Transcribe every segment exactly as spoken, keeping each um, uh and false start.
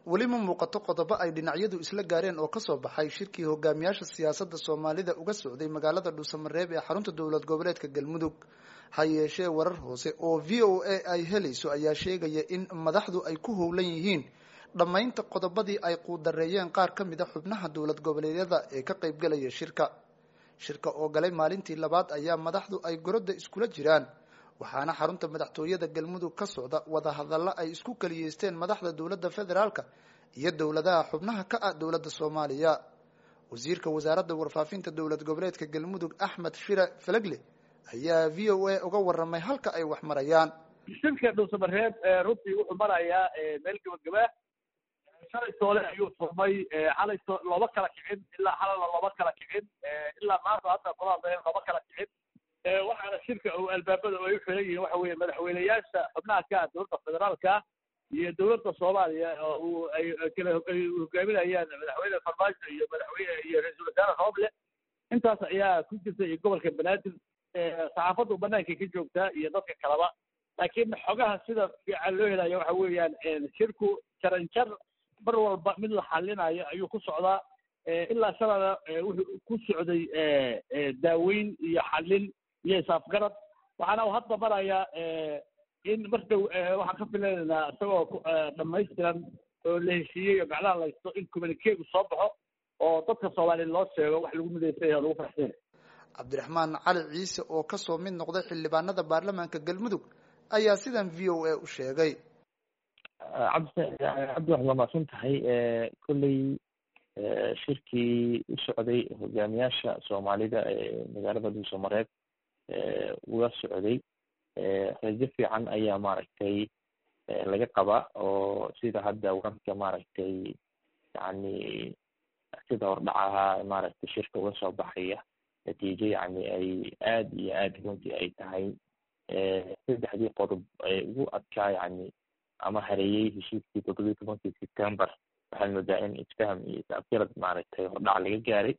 weli ma muuqato qodobo ay dhinacyadu isla gaareen oo kasoo baxay shirkii hogaamiyaasha siyaasadda soomaalida uga socday magaalada dhuusamareeb ee xarunta dowlad goboleedka galmudug ha yeeshee warar hoose oo v o a ay helayso ayaa sheegaya in madaxdu ay ku howlan yihiin dhammaynta qodobadii ay quudareeyeen qaar ka mid a xubnaha dowlad goboleedyada ee ka qaybgalaya shirka shirka oo galay maalintii labaad ayaa madaxdu ay gorodda iskula jiraan waxaana xarunta madaxtooyada galmudug ka socda wadahadallo ay isku kaliyeysteen madaxda dowladda federaalka iyo dowladaha xubnaha ka ah dowladda soomaaliya wasiirka wasaaradda warfaafinta dowlad goboleedka galmudug axmed shire falagle ayaa v o a uga waramay halka ay wax marayaan. shirka dhuusamareeb runtii wuxuu marayaa meel gabagaba shalay soole ayuu furmay xalay looma kala kicin ilaa xalana looma kala kicin ilaa maanta hadda kulaadeen looma kala kicin waxaana shirka uu albaabada ay u xiran yihiin waxa weeye madaxweyneyaasha xubnaha ka ah dowladda federaalka iyo dowladda soomaaliya oo uu ay kala hogaaminayaan madaxweyne farmaajo iyo madaxweyne iyo ra-iisul wasaare rooble intaas ayaa ku jirta iyo gobolka banaadir saxaafaddu banaanka ka joogtaa iyo dadka kaleba laakiin xogaha sida fiican loo helayo waxa weeyaan shirku jaranjar mar walba mid la xalinayo ayuu ku socdaa ilaa shalana wuxuu ku socday daaweyn iyo xalin iyo isaafgarad waxaana uu hadda marayaa in mardow waxaan ka filaynaynaa isagoo dhamaystiran oo la heshiiyey oo gaclaha laysto in communikeegu soo baxo oo dadka soomaaliya loo sheego wax lagu midaysay oo lagu farxsay. cabdiraxmaan cali ciise oo kasoo mid noqday xildhibaanada baarlamaanka galmudug ayaa sidan v o a u sheegay. cabdi waxaad mahadsan tahay kolley shirkii u socday hogaamiyaasha soomaalida ee magaalada dhuusamareeb uga socday rajo fiican ayaa maaragtay laga qabaa oo sida hadda wararka maaragtay yani sida hordhacaha maaragtay shirka uga soo baxaya natiijo yani ay aad iyo aad runtii ay tahay saddexdii qodob ee ugu adkaa yani ama hareeyey heshiiskii toddobiyi tobankii september waxaan moodaa in isfaham iyo is-afgarad maaragtay hordhac laga gaaray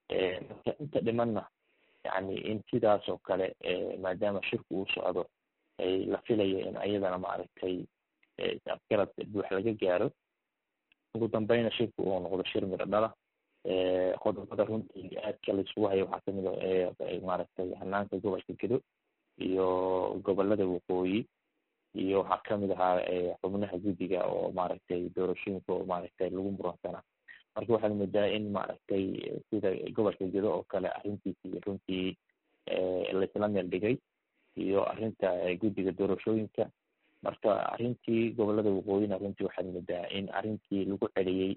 marka inta dhimanna yani in sidaas oo kale maadaama shirku uu socdo ay la filayo in ayadana maaragtay is-afgarad buux laga gaaro ugu dambeyna shirku uu noqdo shir miro dhala qodobada runtii aadka laisugu hayo waxaa kamid a maaragtay hanaanka gobolka gedo iyo gobolada waqooyi iyo waxaa kamid ahaa xubnaha guddiga oo maaragtay doorashooyinka oo maaragtay lagu muransanaa marka waxaad moodaa in maaragtay sida gobolka gedo oo kale arrintiisi runtii laisla meel dhigay iyo arrinta guddiga doorashooyinka marka arrintii gobolada waqooyina runtii waxaad moodaa in arrintii lagu celiyey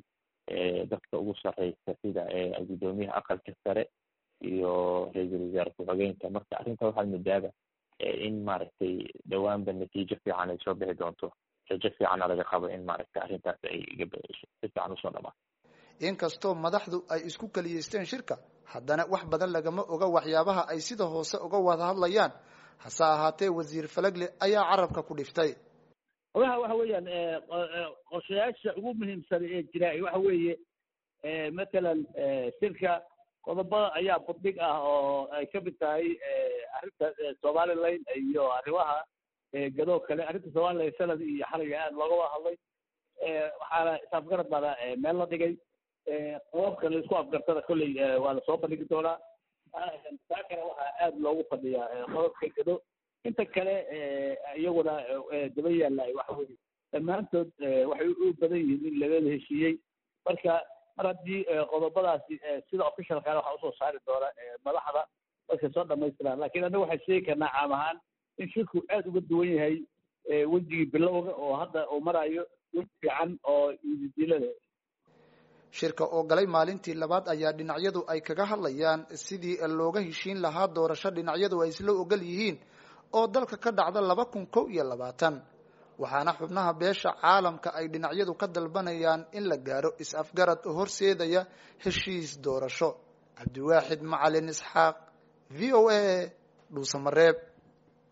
dadka ugu sarreysa sida guddoomiyaha aqalka sare iyo ra-iisul wasaare ku-xigeenka marka arrinta waxaad moodaaba in maaragtay dhawaanba natiijo fiican ay soo bixi doonto rajo fiicana laga qabo in maaragtay arrintaas ay si fiican usoo dhamaan. inkastoo madaxdu ay isku kaliyeysteen shirka haddana wax badan lagama oga waxyaabaha ay sida hoose uga wada hadlayaan hase ahaatee wasiir falagle ayaa carabka ku dhiftay. ogaha waxa weeyaan qorshayaasha ugu muhiimsan ee jira waxa weeye matalan shirka qodobada ayaa budhig ah oo ay ka mid tahay arrinta somaliland iyo arrimaha gadoo kale arrinta somaliland sanad iyo xaliga aad looga wada hadlay waxaana is-afgarad baana meel la dhigay qodobka la isku afgartada kolley waa lasoo bandhigi doonaa taa kale waxaa aad loogu fadhiyaa qodobka gado inta kale iyaguna daba yaalla waxa weye dhammaantood waxay u badan yihiin in lagada heshiiyey marka mar haddii qodobadaasi sida officialkaana waxaa usoo saari doona madaxda markay soo dhamaystiraan lakin annaga waxaan sheegi karnaa caam ahaan in shirku aad uga duwan yahay wejigii bilowga oo hadda uu marayo weji fiican oo ididilada. shirka oo galay maalintii labaad ayaa dhinacyadu ay kaga hadlayaan sidii looga heshiin lahaa doorasho dhinacyadu ay isla ogol yihiin oo dalka ka dhacda laba kun kow iyo labaatan waxaana xubnaha beesha caalamka ay dhinacyadu ka dalbanayaan in la gaaro is-afgarad horseedaya heshiis doorasho. cabdiwaaxid macalin isxaaq v o a dhuusamareeb.